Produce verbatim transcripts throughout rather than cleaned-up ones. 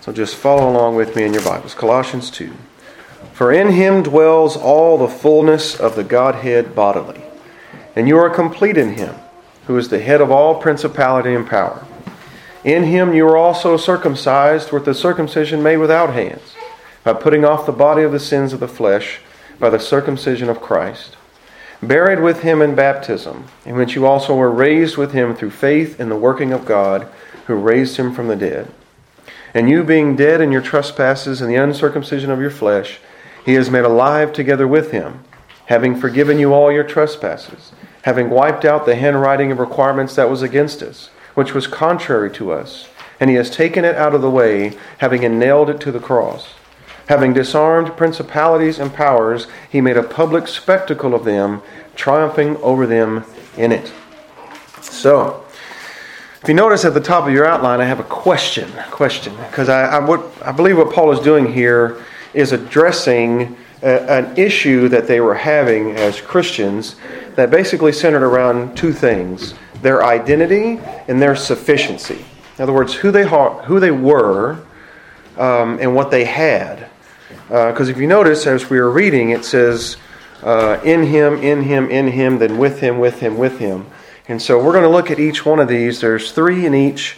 So just follow along with me in your Bibles. Colossians two. For in him dwells all the fullness of the Godhead bodily, and you are complete in him, who is the head of all principality and power. In him you are also circumcised with the circumcision made without hands, by putting off the body of the sins of the flesh by the circumcision of Christ, buried with him in baptism, in which you also were raised with him through faith in the working of God, who raised him from the dead. And you being dead in your trespasses and the uncircumcision of your flesh, he has made alive together with him, having forgiven you all your trespasses, having wiped out the handwriting of requirements that was against us, which was contrary to us, and he has taken it out of the way, having nailed it to the cross. Having disarmed principalities and powers, he made a public spectacle of them, triumphing over them in it. So, if you notice at the top of your outline, I have a question. Question, because I, I, what, I believe what Paul is doing here is addressing a, an issue that they were having as Christians that basically centered around two things: their identity and their sufficiency. In other words, who they ha- who they were um, and what they had. Because uh, if you notice, as we were reading, it says, uh, in him, in him, in him, then with him, with him, with him. And so we're going to look at each one of these. There's three in each.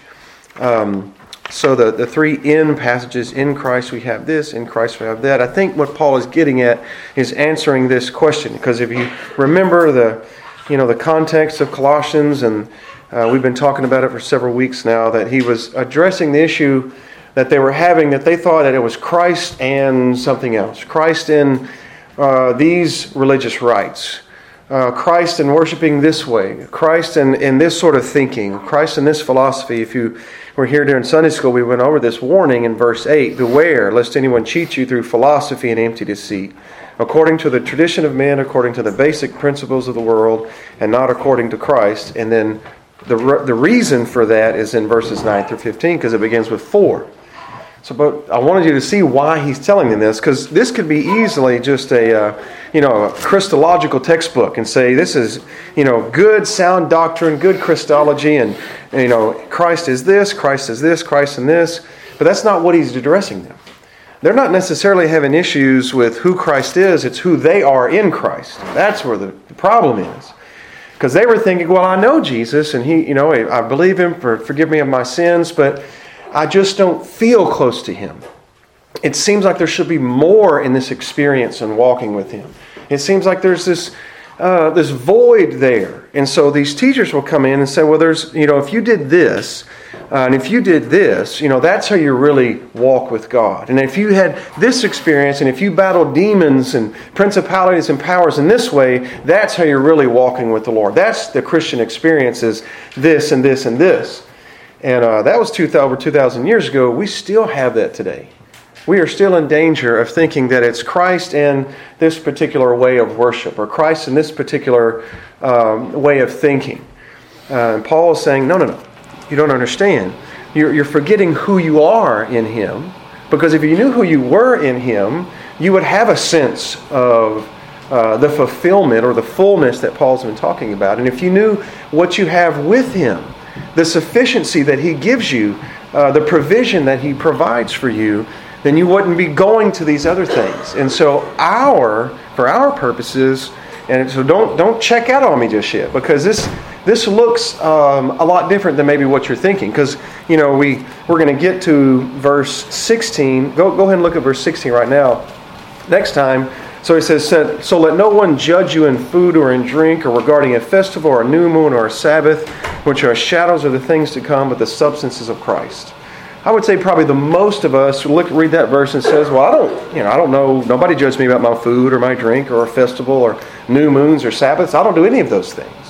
Um, so the, the three in passages, in Christ we have this, in Christ we have that. I think what Paul is getting at is answering this question. Because if you remember the, you know, the context of Colossians, and uh, we've been talking about it for several weeks now, that he was addressing the issue that they were having, that they thought that it was Christ and something else. Christ in uh, these religious rites. Uh, Christ in worshiping this way. Christ in, in this sort of thinking. Christ in this philosophy. If you were here during Sunday school, we went over this warning in verse eight. Beware, lest anyone cheat you through philosophy and empty deceit, according to the tradition of men, according to the basic principles of the world, and not according to Christ. And then the, the reason for that is in verses nine through fifteen, because it begins with for. So, but I wanted you to see why he's telling them this, because this could be easily just a, uh, you know, a Christological textbook and say this is, you know, good, sound doctrine, good Christology, and, and you know, Christ is this, Christ is this, Christ and this. But that's not what he's addressing them. They're not necessarily having issues with who Christ is; it's who they are in Christ. That's where the problem is. Because they were thinking, well, I know Jesus, and he, you know, I believe him for forgive me of my sins, but I just don't feel close to him. It seems like there should be more in this experience and walking with him. It seems like there's this uh, this void there. And so these teachers will come in and say, well, there's, you know, if you did this, uh, and if you did this, you know, that's how you really walk with God. And if you had this experience, and if you battled demons and principalities and powers in this way, that's how you're really walking with the Lord. That's the Christian experience, is this and this and this. And uh, that was two thousand, over two thousand years ago. We still have that today. We are still in danger of thinking that it's Christ and this particular way of worship, or Christ and this particular um, way of thinking. Uh, and Paul is saying, no, no, no. You don't understand. You're, you're forgetting who you are in him. Because if you knew who you were in him, you would have a sense of uh, the fulfillment or the fullness that Paul's been talking about. And if you knew what you have with him, the sufficiency that he gives you, uh, the provision that he provides for you, then you wouldn't be going to these other things. And so our, for our purposes, and so don't don't check out on me just yet, because this this looks um, a lot different than maybe what you're thinking. Because, you know, we, we're going to get to verse sixteen. Go, go ahead and look at verse sixteen right now. Next time. So he says, so let no one judge you in food or in drink, or regarding a festival or a new moon or a Sabbath, which are shadows of the things to come, but the substances of Christ. I would say probably the most of us look, read that verse and says, well, I don't, you know, I don't know, nobody judged me about my food or my drink or a festival or new moons or Sabbaths. I don't do any of those things.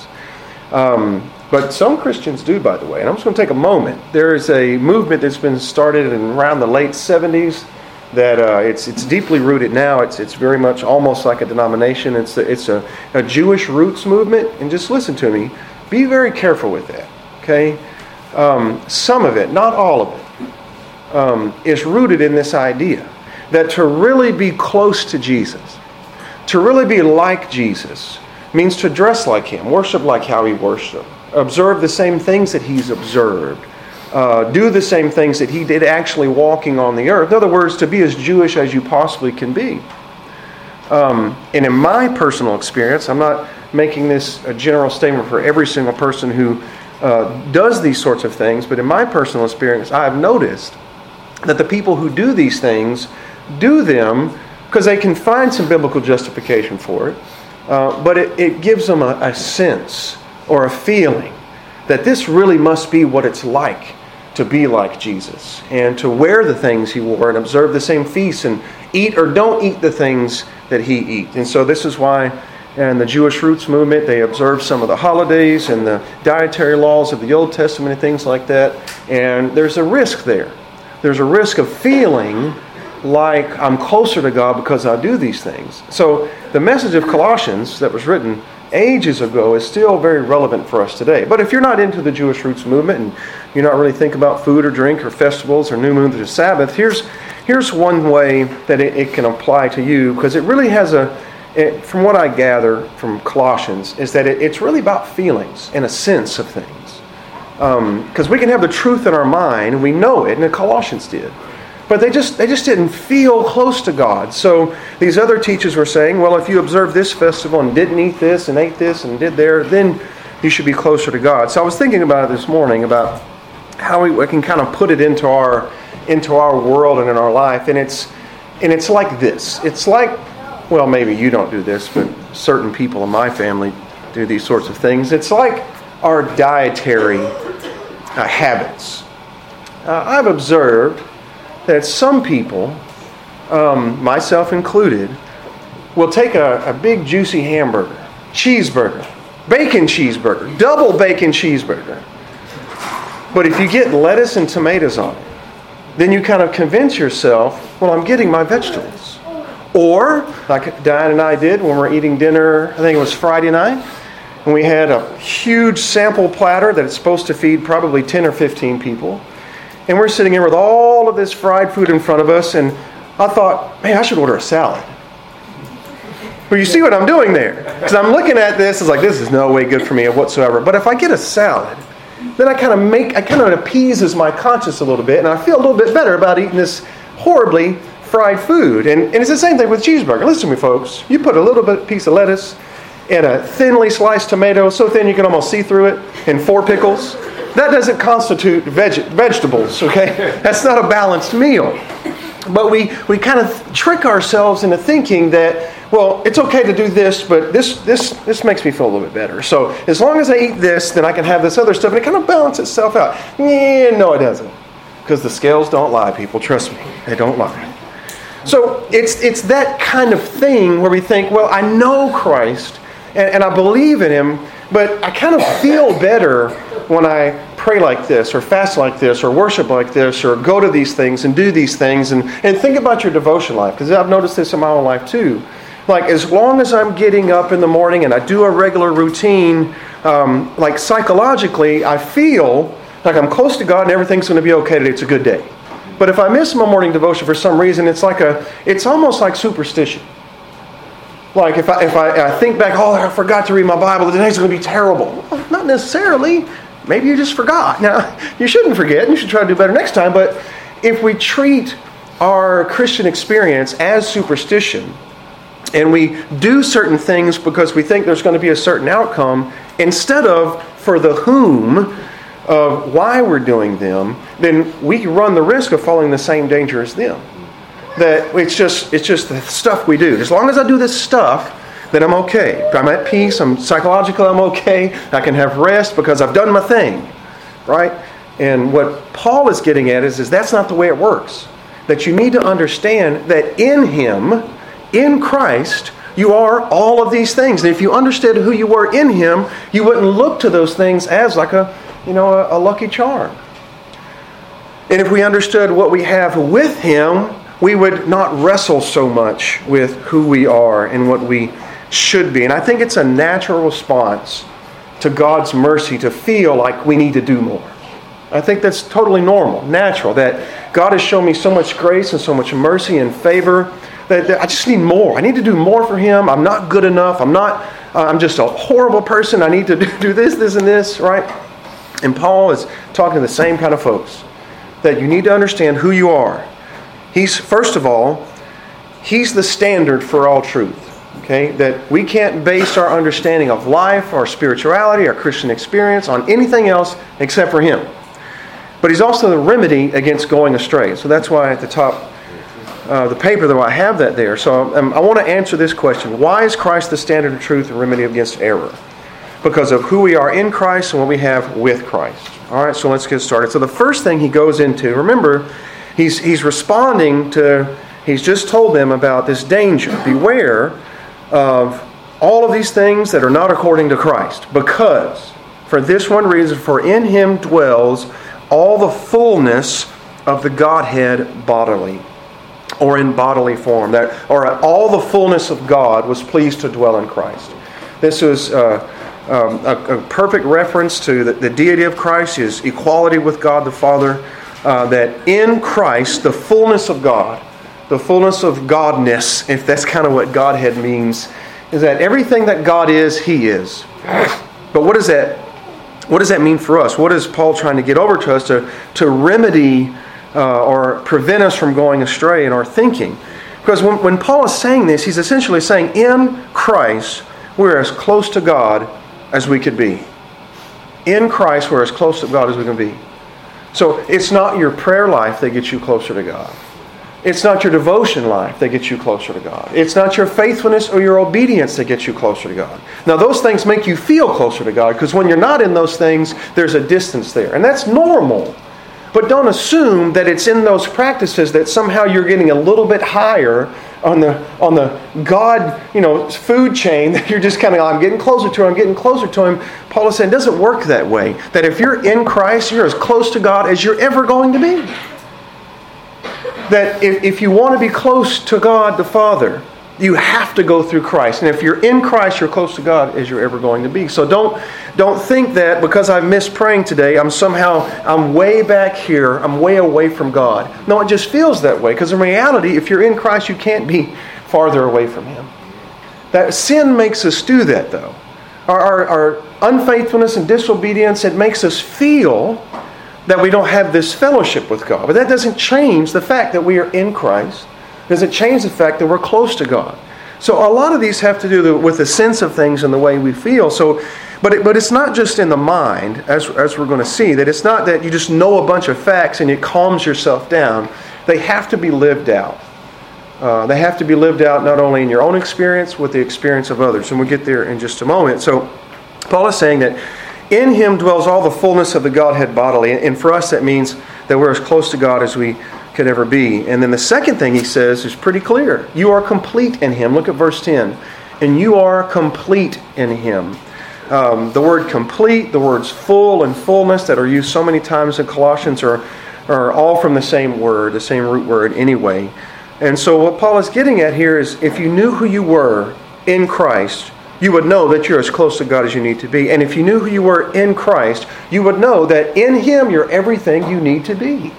Um, but some Christians do, by the way. And I'm just going to take a moment. There is a movement that's been started in around the late seventies. That uh, it's it's deeply rooted now. It's it's very much almost like a denomination. It's a, it's a, a Jewish roots movement. And just listen to me. Be very careful with that. Okay, um, some of it, not all of it, um, is rooted in this idea that to really be close to Jesus, to really be like Jesus, means to dress like him, worship like how he worshiped, observe the same things that he's observed, uh, do the same things that he did actually walking on the earth. In other words, to be as Jewish as you possibly can be. Um, and in my personal experience, I'm not making this a general statement for every single person who uh, does these sorts of things, but in my personal experience, I've noticed that the people who do these things do them because they can find some biblical justification for it, uh, but it, it gives them a, a sense or a feeling that this really must be what it's like to be like Jesus and to wear the things he wore and observe the same feasts and eat or don't eat the things that he eat. And so this is why in the Jewish Roots movement they observe some of the holidays and the dietary laws of the Old Testament and things like that. And there's a risk there. There's a risk of feeling like I'm closer to God because I do these things. So the message of Colossians that was written ages ago is still very relevant for us today. But if you're not into the Jewish Roots movement and you're not really thinking about food or drink or festivals or new moons or Sabbath, here's here's one way that it, it can apply to you, because it really has a, it, from what I gather from Colossians, is that it, it's really about feelings and a sense of things. Because um, we can have the truth in our mind and we know it, and the Colossians did. But they just they just didn't feel close to God. So these other teachers were saying, well, if you observe this festival and didn't eat this and ate this and did there, then you should be closer to God. So I was thinking about it this morning, about how we, we can kind of put it into our into our world and in our life. And it's and it's like this. It's like, well, maybe you don't do this, but certain people in my family do these sorts of things. It's like our dietary uh, habits. Uh, I've observed that some people, um, myself included, will take a, a big juicy hamburger, cheeseburger, bacon cheeseburger, double bacon cheeseburger. But if you get lettuce and tomatoes on it, then you kind of convince yourself, well, I'm getting my vegetables. Or, like Diane and I did when we were eating dinner, I think it was Friday night, and we had a huge sample platter that it's supposed to feed probably ten or fifteen people. And we're sitting here with all of this fried food in front of us, and I thought, man, I should order a salad. Well, you see what I'm doing there? Because I'm looking at this, it's like, this is no way good for me whatsoever. But if I get a salad, then I kind of make, I kind of appeases my conscience a little bit, and I feel a little bit better about eating this horribly fried food. And, and it's the same thing with cheeseburger. Listen to me, folks. You put a little bit piece of lettuce and a thinly sliced tomato, so thin you can almost see through it, and four pickles. That doesn't constitute veg- vegetables, okay? That's not a balanced meal. But we, we kind of trick ourselves into thinking that, well, it's okay to do this, but this this this makes me feel a little bit better. So as long as I eat this, then I can have this other stuff, and it kind of balances itself out. Yeah, no, it doesn't. Because the scales don't lie, people. Trust me, they don't lie. So it's it's that kind of thing where we think, well, I know Christ, and, and I believe in Him, but I kind of feel better when I pray like this, or fast like this, or worship like this, or go to these things and do these things. And, and think about your devotion life, because I've noticed this in my own life too. Like, as long as I'm getting up in the morning and I do a regular routine, um, like psychologically, I feel like I'm close to God and everything's going to be okay today. It's a good day. But if I miss my morning devotion for some reason, it's like a, it's almost like superstition. Like if I if I, I think back, oh, I forgot to read my Bible, the day's going to be terrible. Well, not necessarily. Maybe you just forgot. Now, you shouldn't forget, and you should try to do better next time. But if we treat our Christian experience as superstition, and we do certain things because we think there's going to be a certain outcome, instead of for the whom of why we're doing them, then we run the risk of falling the same danger as them. That it's just it's just the stuff we do. As long as I do this stuff, then I'm okay. I'm at peace. I'm psychologically I'm okay. I can have rest because I've done my thing, right? And what Paul is getting at is, is that's not the way it works. That you need to understand that in Him, in Christ, you are all of these things. And if you understood who you were in Him, you wouldn't look to those things as like a, you know, a, a lucky charm. And if we understood what we have with Him, we would not wrestle so much with who we are and what we should be. And I think it's a natural response to God's mercy to feel like we need to do more. I think that's totally normal, natural, that God has shown me so much grace and so much mercy and favor that, that I just need more. I need to do more for Him. I'm not good enough. I'm not. Uh, I'm just a horrible person. I need to do this, this, and this, right? And Paul is talking to the same kind of folks, that you need to understand who you are. He's, first of all, He's the standard for all truth. Okay? That we can't base our understanding of life, our spirituality, our Christian experience on anything else except for Him. But He's also the remedy against going astray. So that's why at the top of the paper, though, I have that there. So um, I want to answer this question. Why is Christ the standard of truth and remedy against error? Because of who we are in Christ and what we have with Christ. All right, so let's get started. So the first thing he goes into, remember, he's he's responding to, he's just told them about this danger. Beware of all of these things that are not according to Christ. Because, for this one reason, for in Him dwells all the fullness of the Godhead bodily, or in bodily form. That, or all the fullness of God was pleased to dwell in Christ. This is uh, um, a, a perfect reference to the, the deity of Christ, His equality with God the Father, uh, that in Christ, the fullness of God, the fullness of Godness, if that's kind of what Godhead means, is that everything that God is, He is. But what does that what does that mean for us? What is Paul trying to get over to us to, to remedy uh, or prevent us from going astray in our thinking? Because when, when Paul is saying this, he's essentially saying, in Christ, we're as close to God as we could be. In Christ, we're as close to God as we can be. So it's not your prayer life that gets you closer to God. It's not your devotion life that gets you closer to God. It's not your faithfulness or your obedience that gets you closer to God. Now, those things make you feel closer to God, because when you're not in those things, there's a distance there. And that's normal. But don't assume that it's in those practices that somehow you're getting a little bit higher on the on the God, you know, food chain, that you're just kind of, I'm getting closer to Him, I'm getting closer to Him. Paul is saying it doesn't work that way. That if you're in Christ, you're as close to God as you're ever going to be. That if, if you want to be close to God the Father, you have to go through Christ. And if you're in Christ, you're close to God as you're ever going to be. So don't don't think that because I've missed praying today, I'm somehow, I'm way back here, I'm way away from God. No, it just feels that way. Because in reality, if you're in Christ, you can't be farther away from Him. That sin makes us do that, though. Our, our, our unfaithfulness and disobedience, it makes us feel that we don't have this fellowship with God. But that doesn't change the fact that we are in Christ. It doesn't change the fact that we're close to God. So a lot of these have to do with the sense of things and the way we feel. So, but it, but it's not just in the mind, as, as we're going to see, that it's not that you just know a bunch of facts and it calms yourself down. They have to be lived out. Uh, they have to be lived out not only in your own experience, with the experience of others. And we'll get there in just a moment. So Paul is saying that in Him dwells all the fullness of the Godhead bodily. And for us, that means that we're as close to God as we could ever be. And then the second thing he says is pretty clear. You are complete in Him. Look at verse ten. And you are complete in Him. Um, the word complete, the words full and fullness that are used so many times in Colossians are, are all from the same word, the same root word anyway. And so what Paul is getting at here is, if you knew who you were in Christ, you would know that you're as close to God as you need to be. And if you knew who you were in Christ, you would know that in Him you're everything you need to be.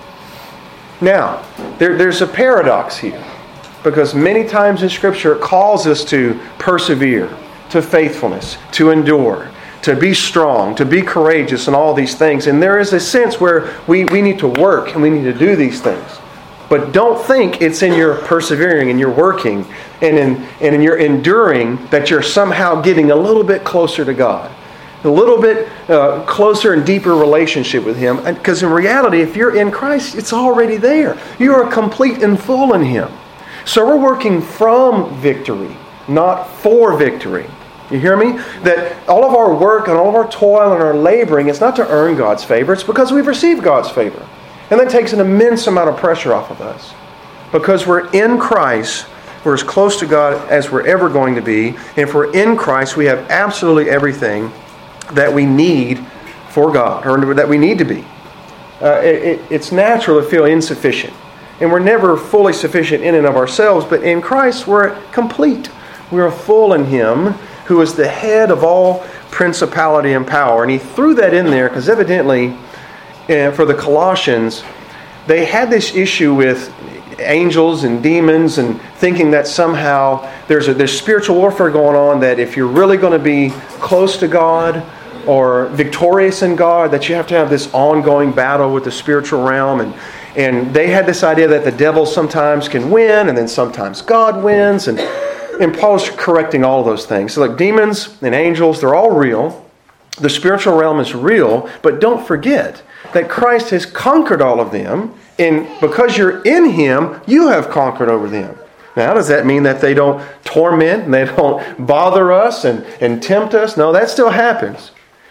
Now, there, there's a paradox here. Because many times in Scripture it calls us to persevere, to faithfulness, to endure, to be strong, to be courageous, and all these things. And there is a sense where we, we need to work and we need to do these things. But don't think it's in your persevering and your working and in, and in your enduring that you're somehow getting a little bit closer to God. A little bit uh, closer and deeper relationship with Him. Because in reality, if you're in Christ, it's already there. You are complete and full in Him. So we're working from victory, not for victory. You hear me? That all of our work and all of our toil and our laboring is not to earn God's favor. It's because we've received God's favor. And that takes an immense amount of pressure off of us. Because we're in Christ, we're as close to God as we're ever going to be. And if we're in Christ, we have absolutely everything that we need for God, or that we need to be. Uh, it, it, it's natural to feel insufficient. And we're never fully sufficient in and of ourselves, but in Christ we're complete. We are full in Him, who is the head of all principality and power. And he threw that in there because evidently, uh, for the Colossians, they had this issue with angels and demons and thinking that somehow there's a there's spiritual warfare going on, that if you're really going to be close to God, or victorious in God, that you have to have this ongoing battle with the spiritual realm. And, and they had this idea that the devil sometimes can win and then sometimes God wins. And, and Paul's correcting all of those things. So like demons and angels, they're all real. The spiritual realm is real, but don't forget that Christ has conquered all of them. And because you're in Him, you have conquered over them. Now, does that mean that they don't torment and they don't bother us and, and tempt us? No, that still happens.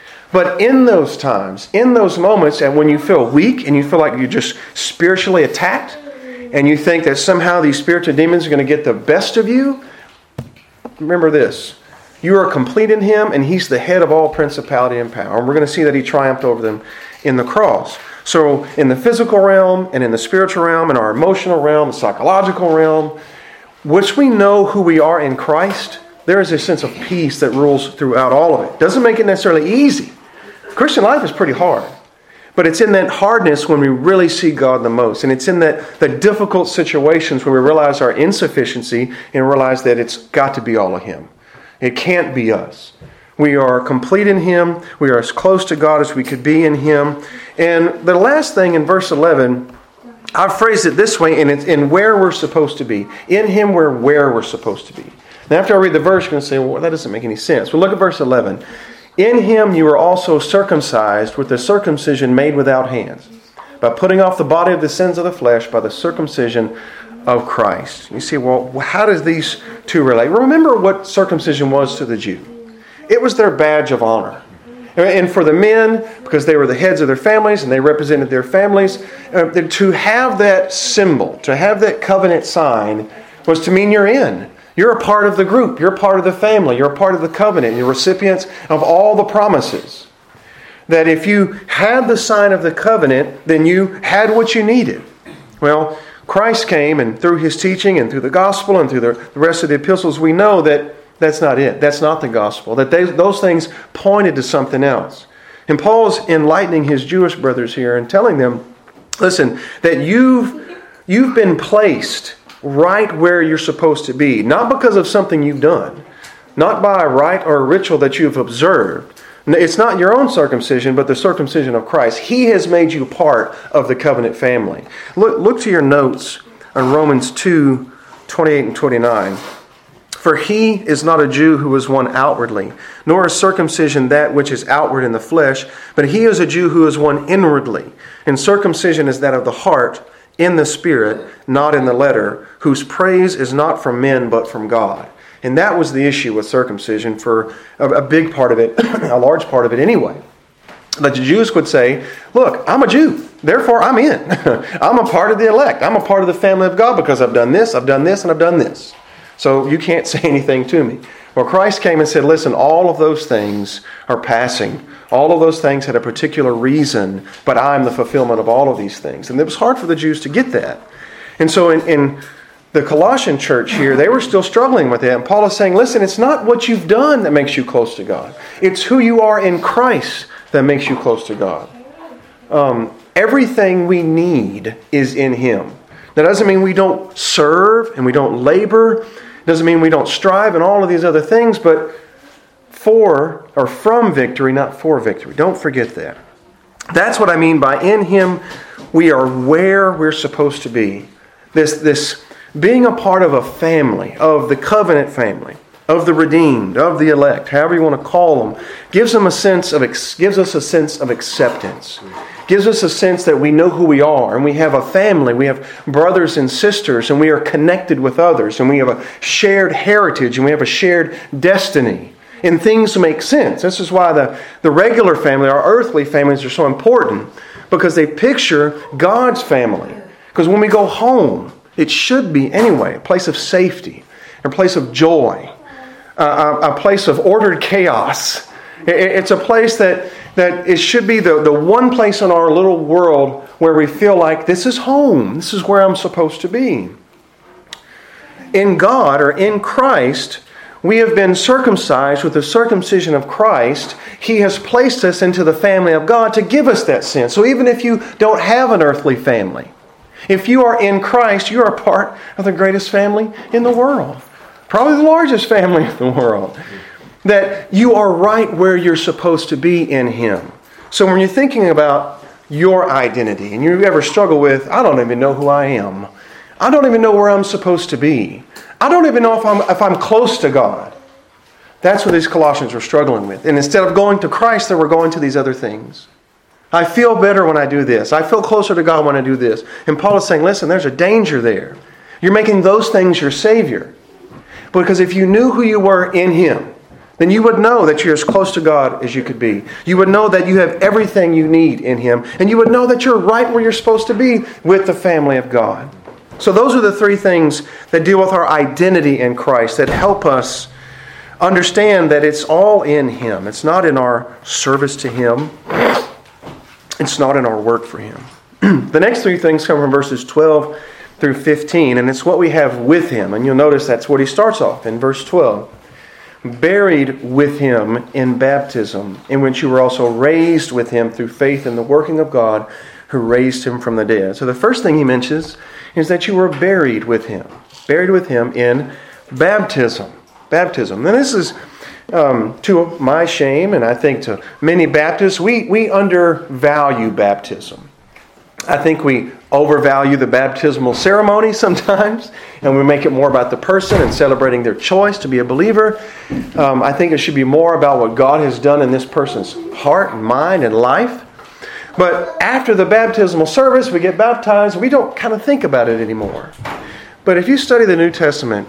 But in those times, in those moments, and when you feel weak and you feel like you're just spiritually attacked, and you think that somehow these spiritual demons are going to get the best of you, remember this. You are complete in Him, and He's the head of all principality and power. And we're going to see that He triumphed over them in the cross. So in the physical realm and in the spiritual realm, in our emotional realm, the psychological realm, which we know who we are in Christ, there is a sense of peace that rules throughout all of it. Doesn't make it necessarily easy. Christian life is pretty hard. But it's in that hardness when we really see God the most. And it's in that the difficult situations when we realize our insufficiency and realize that it's got to be all of Him. It can't be us. We are complete in Him. We are as close to God as we could be in Him. And the last thing in verse eleven, I've phrased it this way, and it's in where we're supposed to be. In Him, we're where we're supposed to be. Now, after I read the verse, you're going to say, well, that doesn't make any sense. Well, look at verse eleven. In Him you are also circumcised with the circumcision made without hands, by putting off the body of the sins of the flesh by the circumcision of Christ. You see, well, how does these two relate? Remember what circumcision was to the Jew. It was their badge of honor. And for the men, because they were the heads of their families and they represented their families, uh, to have that symbol, to have that covenant sign, was to mean you're in. You're a part of the group. You're a part of the family. You're a part of the covenant. You're recipients of all the promises. That if you had the sign of the covenant, then you had what you needed. Well, Christ came, and through His teaching and through the gospel and through the rest of the epistles, we know that that's not it. That's not the gospel. That they, those things pointed to something else. And Paul's enlightening his Jewish brothers here and telling them, listen, that you've you've been placed right where you're supposed to be. Not because of something you've done. Not by a rite or a ritual that you've observed. It's not your own circumcision, but the circumcision of Christ. He has made you part of the covenant family. Look, look to your notes on Romans two, twenty-eight and twenty-nine. For he is not a Jew who is one outwardly, nor is circumcision that which is outward in the flesh, but he is a Jew who is one inwardly. And circumcision is that of the heart, in the spirit, not in the letter, whose praise is not from men but from God. And that was the issue with circumcision for a, a big part of it, a large part of it anyway. That the Jews would say, look, I'm a Jew, therefore I'm in. I'm a part of the elect. I'm a part of the family of God because I've done this, I've done this, and I've done this. So you can't say anything to me. Well, Christ came and said, listen, all of those things are passing. All of those things had a particular reason, but I'm the fulfillment of all of these things. And it was hard for the Jews to get that. And so in, in the Colossian church here, they were still struggling with that. And Paul is saying, listen, it's not what you've done that makes you close to God. It's who you are in Christ that makes you close to God. Um, everything we need is in Him. That doesn't mean we don't serve and we don't labor. It doesn't mean we don't strive and all of these other things, but for or from victory, not for victory. Don't forget that. That's what I mean by in Him we are where we're supposed to be. This, this being a part of a family, of the covenant family, of the redeemed, of the elect, however you want to call them, gives them a sense of gives us a sense of acceptance. Gives us a sense that we know who we are, and we have a family, we have brothers and sisters, and we are connected with others, and we have a shared heritage, and we have a shared destiny. And things make sense. This is why the, the regular family, our earthly families, are so important, because they picture God's family. Because when we go home, it should be, anyway, a place of safety, a place of joy, a, a, a place of ordered chaos. It, it's a place that That it should be the, the one place in our little world where we feel like this is home. This is where I'm supposed to be. In God, or in Christ, we have been circumcised with the circumcision of Christ. He has placed us into the family of God to give us that sense. So even if you don't have an earthly family, if you are in Christ, you are a part of the greatest family in the world. Probably the largest family in the world. that you are right where you're supposed to be in Him. So when you're thinking about your identity and you ever struggle with, I don't even know who I am. I don't even know where I'm supposed to be. I don't even know if I'm if I'm close to God. That's what these Colossians were struggling with. And instead of going to Christ, they were going to these other things. I feel better when I do this. I feel closer to God when I do this. And Paul is saying, listen, there's a danger there. You're making those things your Savior. Because if you knew who you were in Him, then you would know that you're as close to God as you could be. You would know that you have everything you need in Him. And you would know that you're right where you're supposed to be with the family of God. So those are the three things that deal with our identity in Christ, that help us understand that it's all in Him. It's not in our service to Him. It's not in our work for Him. The next three things come from verses twelve through fifteen, and it's what we have with Him. And you'll notice that's what he starts off in verse twelve. Buried with Him in baptism, in which you were also raised with Him through faith in the working of God who raised Him from the dead. So the first thing he mentions is that you were buried with Him. Buried with Him in baptism. Baptism. And this is, um, to my shame, and I think to many Baptists, we, we undervalue baptism. I think we overvalue the baptismal ceremony sometimes, and we make it more about the person and celebrating their choice to be a believer. Um, I think it should be more about what God has done in this person's heart and mind and life. But after the baptismal service, we get baptized, we don't kind of think about it anymore. But if you study the New Testament,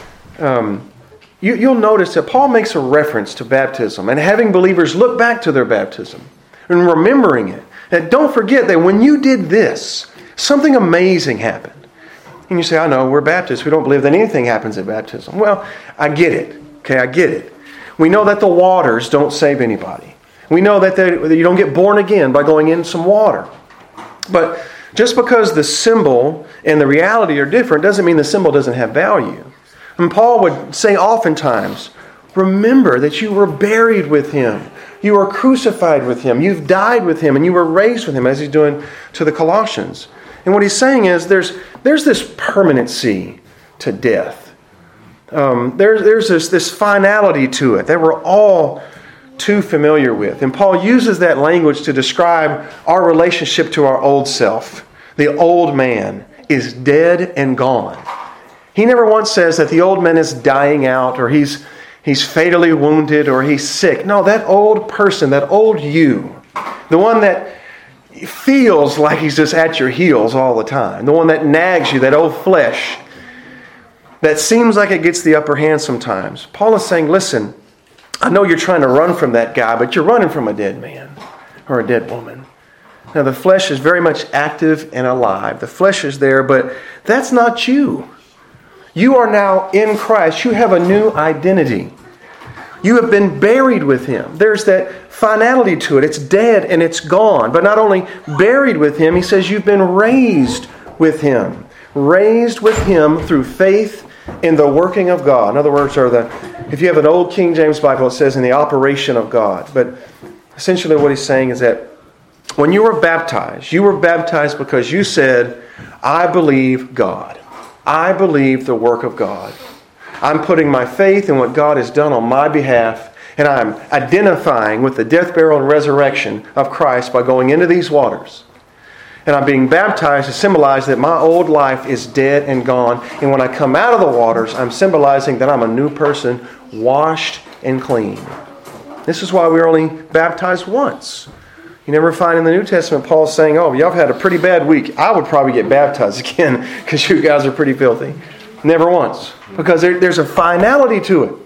um, you, you'll notice that Paul makes a reference to baptism and having believers look back to their baptism and remembering it. And don't forget that when you did this, something amazing happened. And you say, I know, we're Baptists. We don't believe that anything happens at baptism. Well, I get it. Okay, I get it. We know that the waters don't save anybody. We know that, they, that you don't get born again by going in some water. But just because the symbol and the reality are different doesn't mean the symbol doesn't have value. And Paul would say oftentimes, remember that you were buried with Him. You were crucified with Him. You've died with Him. And you were raised with Him, as he's doing to the Colossians. And what he's saying is there's there's this permanency to death. Um, there, there's this, this finality to it that we're all too familiar with. And Paul uses that language to describe our relationship to our old self. The old man is dead and gone. He never once says that the old man is dying out or he's he's fatally wounded or he's sick. No, that old person, that old you, the one that feels like he's just at your heels all the time, the one that nags you, that old flesh, that seems like it gets the upper hand sometimes. Paul is saying, listen, I know you're trying to run from that guy, but you're running from a dead man or a dead woman. Now, the flesh is very much active and alive. The flesh is there, but that's not you. You are now in Christ. You have a new identity. You have been buried with Him. There's that finality to it. It's dead and it's gone. But not only buried with Him, he says you've been raised with Him. Raised with Him through faith in the working of God. In other words, are the if you have an old King James Bible, it says in the operation of God. But essentially what he's saying is that when you were baptized, you were baptized because you said, I believe God. I believe the work of God. I'm putting my faith in what God has done on my behalf, and I'm identifying with the death, burial, and resurrection of Christ by going into these waters. And I'm being baptized to symbolize that my old life is dead and gone. And when I come out of the waters, I'm symbolizing that I'm a new person, washed and clean. This is why we're only baptized once. You never find in the New Testament Paul saying, oh, y'all have had a pretty bad week. I would probably get baptized again because you guys are pretty filthy. Never once. Because there, there's a finality to it.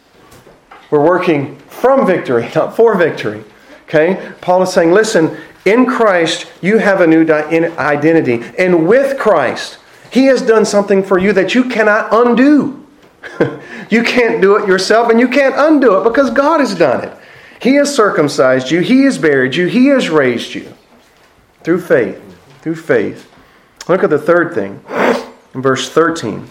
We're working from victory, not for victory. Okay? Paul is saying, listen, in Christ, you have a new identity. And with Christ, He has done something for you that you cannot undo. You can't do it yourself, and you can't undo it because God has done it. He has circumcised you. He has buried you. He has raised you. Through faith. Through faith. Look at the third thing. In verse thirteen.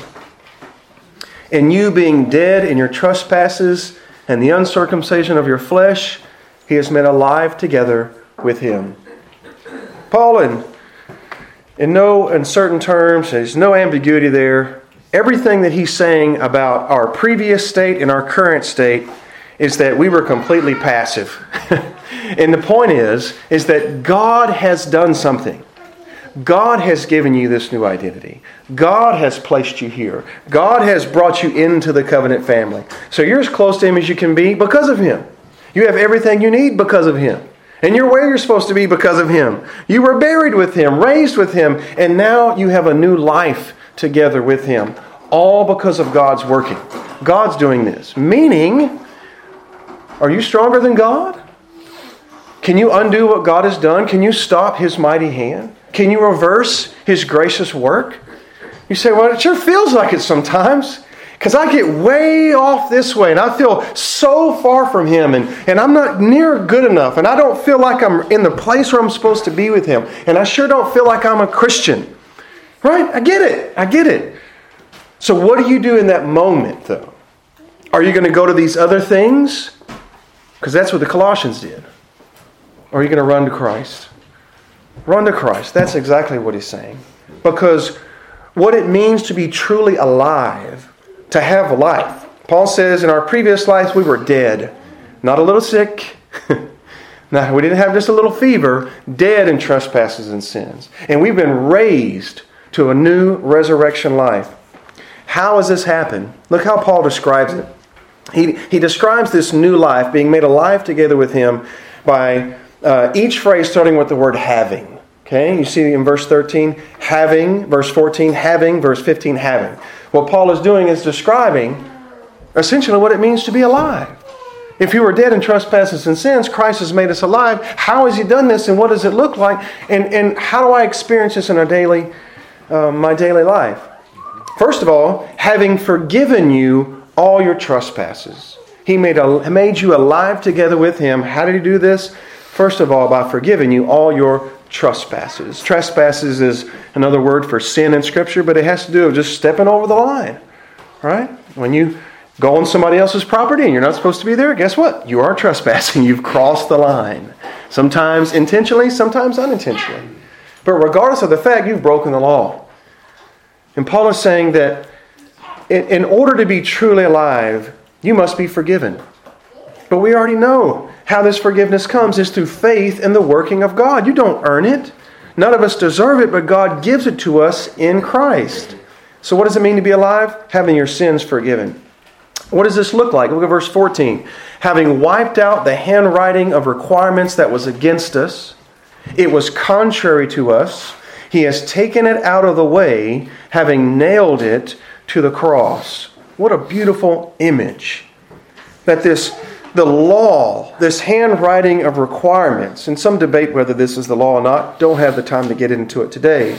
And you being dead in your trespasses and the uncircumcision of your flesh, He has made alive together with Him. Paul, in, in no uncertain terms, there's no ambiguity there. Everything that he's saying about our previous state and our current state is that we were completely passive. And the point is, is that God has done something. God has given you this new identity. God has placed you here. God has brought you into the covenant family. So you're as close to Him as you can be because of Him. You have everything you need because of Him. And you're where you're supposed to be because of Him. You were buried with Him, raised with Him, and now you have a new life together with Him. All because of God's working. God's doing this. Meaning, are you stronger than God? Can you undo what God has done? Can you stop His mighty hand? Can you reverse His gracious work? You say, well, it sure feels like it sometimes. Because I get way off this way and I feel so far from Him and, and I'm not near good enough and I don't feel like I'm in the place where I'm supposed to be with Him. And I sure don't feel like I'm a Christian. Right? I get it. I get it. So what do you do in that moment, though? Are you going to go to these other things? Because that's what the Colossians did. Or are you going to run to Christ? Run to Christ. That's exactly what he's saying. Because what it means to be truly alive, to have life. Paul says in our previous lives we were dead. Not a little sick. No, we didn't have just a little fever. Dead in trespasses and sins. And we've been raised to a new resurrection life. How has this happened? Look how Paul describes it. He, he describes this new life, being made alive together with Him, by uh, each phrase starting with the word having. Okay, you see in verse thirteen, having, verse fourteen, having, verse fifteen, having. What Paul is doing is describing essentially what it means to be alive. If you were dead in trespasses and sins, Christ has made us alive. How has He done this and what does it look like? And, and how do I experience this in our daily, uh, my daily life? First of all, having forgiven you all your trespasses. He made, a, made you alive together with Him. How did He do this? First of all, by forgiving you all your trespasses. Trespasses is another word for sin in Scripture, but it has to do with just stepping over the line. Right? When you go on somebody else's property and you're not supposed to be there, guess what? You are trespassing. You've crossed the line. Sometimes intentionally, sometimes unintentionally. But regardless of the fact, you've broken the law. And Paul is saying that in order to be truly alive, you must be forgiven. But we already know how this forgiveness comes is through faith in the working of God. You don't earn it. None of us deserve it, but God gives it to us in Christ. So what does it mean to be alive? Having your sins forgiven. What does this look like? Look at verse fourteen. Having wiped out the handwriting of requirements that was against us, it was contrary to us. He has taken it out of the way, having nailed it to the cross. What a beautiful image. That this, the law, this handwriting of requirements, and some debate whether this is the law or not, don't have the time to get into it today.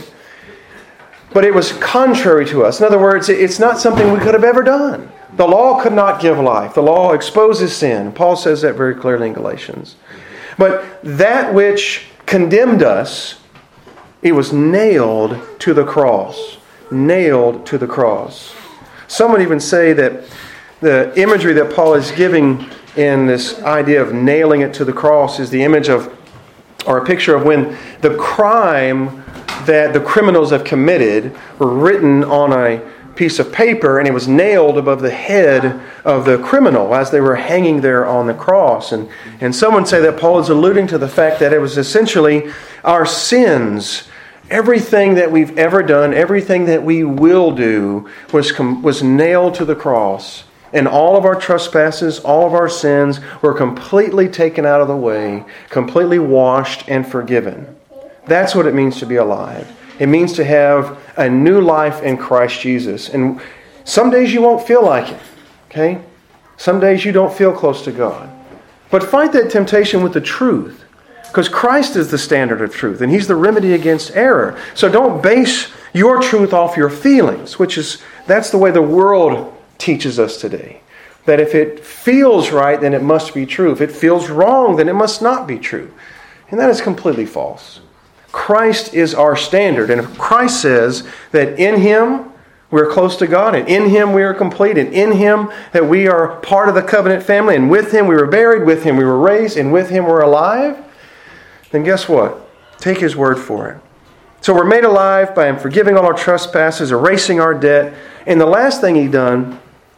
But it was contrary to us. In other words, it's not something we could have ever done. The law could not give life. The law exposes sin. Paul says that very clearly in Galatians. But that which condemned us, it was nailed to the cross. Nailed to the cross. Some would even say that the imagery that Paul is giving in this idea of nailing it to the cross is the image of, or a picture of when the crime that the criminals have committed were written on a piece of paper and it was nailed above the head of the criminal as they were hanging there on the cross. And, and some would say that Paul is alluding to the fact that it was essentially our sins. Everything that we've ever done, everything that we will do was, com- was nailed to the cross. And all of our trespasses, all of our sins were completely taken out of the way, completely washed and forgiven. That's what it means to be alive. It means to have a new life in Christ Jesus. And some days you won't feel like it. Okay? Some days you don't feel close to God. But fight that temptation with the truth. Because Christ is the standard of truth. And He's the remedy against error. So don't base your truth off your feelings. Which is, that's the way the world teaches us today. That if it feels right, then it must be true. If it feels wrong, then it must not be true. And that is completely false. Christ is our standard. And if Christ says that in Him we're close to God, and in Him we are complete, and in Him that we are part of the covenant family, and with Him we were buried, with Him we were raised, and with Him we're alive, then guess what? Take His word for it. So we're made alive by Him forgiving all our trespasses, erasing our debt. And the last thing He done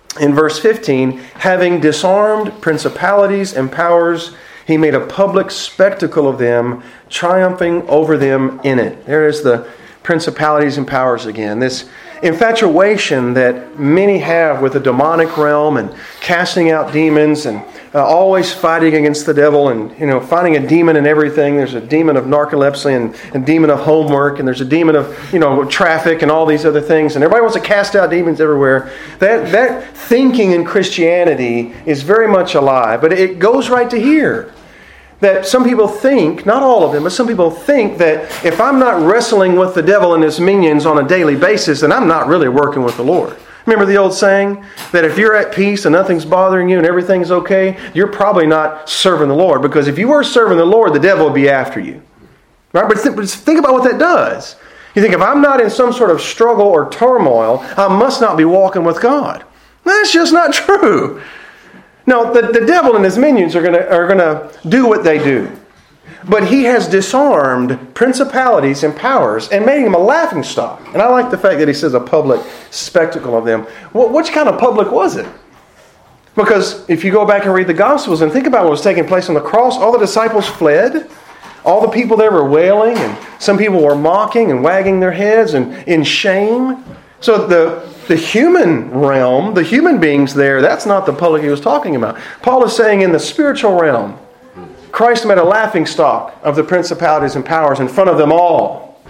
In verse fifteen, having disarmed principalities and powers, he made a public spectacle of them, triumphing over them in it. There is the principalities and powers again. This infatuation that many have with the demonic realm and casting out demons and uh, always fighting against the devil and, you know, finding a demon in everything. There's a demon of narcolepsy and a demon of homework, and there's a demon of, you know, traffic and all these other things. And everybody wants to cast out demons everywhere. That, that thinking in Christianity is very much a lie. But it goes right to here. That some people think, not all of them, but some people think that if I'm not wrestling with the devil and his minions on a daily basis, then I'm not really working with the Lord. Remember the old saying that if you're at peace and nothing's bothering you and everything's okay, you're probably not serving the Lord. Because if you were serving the Lord, the devil would be after you. Right? But th- but think about what that does. You think if I'm not in some sort of struggle or turmoil, I must not be walking with God. That's just not true. No, the, the devil and his minions are going to are going to do what they do. But he has disarmed principalities and powers and made them a laughingstock. And I like the fact that he says a public spectacle of them. Well, which kind of public was it? Because if you go back and read the Gospels and think about what was taking place on the cross, all the disciples fled. All the people there were wailing, and some people were mocking and wagging their heads and in shame. So the, the human realm, the human beings there, that's not the public he was talking about. Paul is saying in the spiritual realm, Christ made a laughingstock of the principalities and powers in front of them all.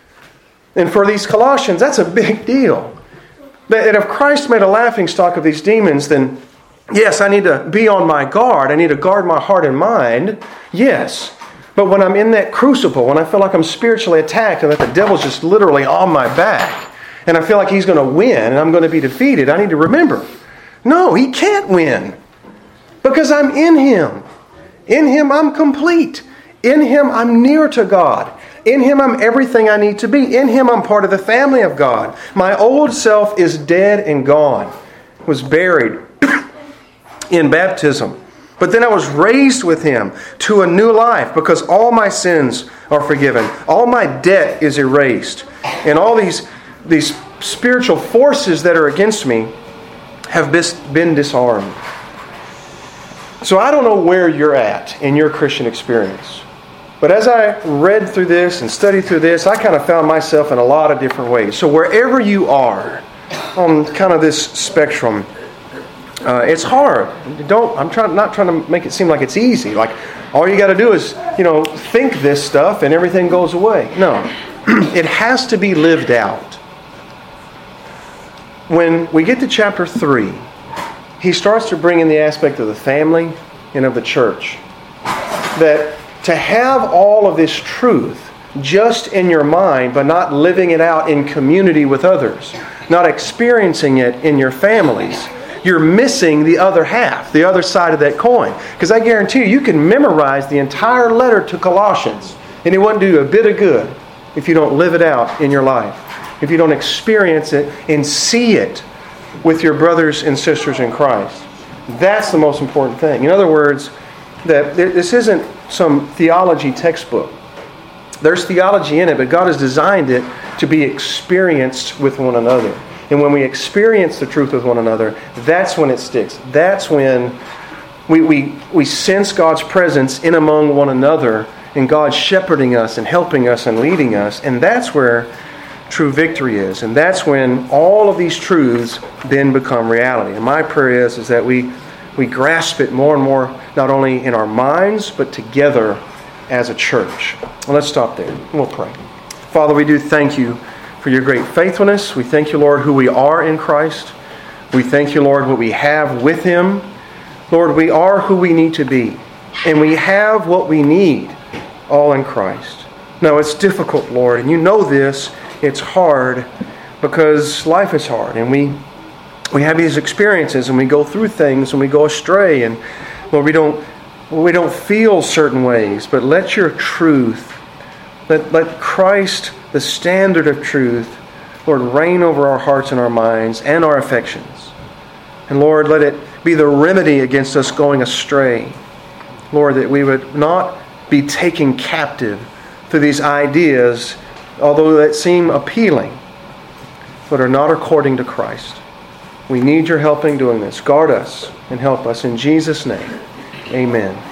And for these Colossians, that's a big deal. That if Christ made a laughingstock of these demons, then yes, I need to be on my guard. I need to guard my heart and mind. Yes. But when I'm in that crucible, when I feel like I'm spiritually attacked and that the devil's just literally on my back, and I feel like he's going to win and I'm going to be defeated, I need to remember, no, he can't win. Because I'm in him. In him I'm complete. In him I'm near to God. In him I'm everything I need to be. In him I'm part of the family of God. My old self is dead and gone. Was buried in baptism. But then I was raised with him to a new life because all my sins are forgiven. All my debt is erased. And all these, these spiritual forces that are against me have been disarmed. So I don't know where you're at in your Christian experience. But as I read through this and studied through this, I kind of found myself in a lot of different ways. So wherever you are on kind of this spectrum, uh, it's hard. Don't. I'm trying not trying to make it seem like it's easy. Like all you got to do is, you know, think this stuff and everything goes away. No, it has to be lived out. When we get to chapter three, he starts to bring in the aspect of the family and of the church. That to have all of this truth just in your mind, but not living it out in community with others, not experiencing it in your families, you're missing the other half, the other side of that coin. Because I guarantee you, you can memorize the entire letter to Colossians, and it wouldn't do a bit of good if you don't live it out in your life, if you don't experience it and see it with your brothers and sisters in Christ. That's the most important thing. In other words, that this isn't some theology textbook. There's theology in it, but God has designed it to be experienced with one another. And when we experience the truth with one another, that's when it sticks. That's when we, we, we sense God's presence in among one another, and God shepherding us and helping us and leading us. And that's where true victory is. And that's when all of these truths then become reality. And my prayer is, is that we, we grasp it more and more, not only in our minds, but together as a church. Well, let's stop there. We'll pray. Father, we do thank you for your great faithfulness. We thank you, Lord, who we are in Christ. We thank you, Lord, what we have with him. Lord, we are who we need to be. And we have what we need all in Christ. Now, it's difficult, Lord, and you know this. It's hard because life is hard, and we we have these experiences, and we go through things, and we go astray, and Lord, we don't we don't feel certain ways. But let your truth, let let Christ, the standard of truth, Lord, reign over our hearts and our minds and our affections, and Lord, let it be the remedy against us going astray. Lord, that we would not be taken captive through these ideas, although that seem appealing, but are not according to Christ. We need your help in doing this. Guard us and help us in Jesus' name. Amen.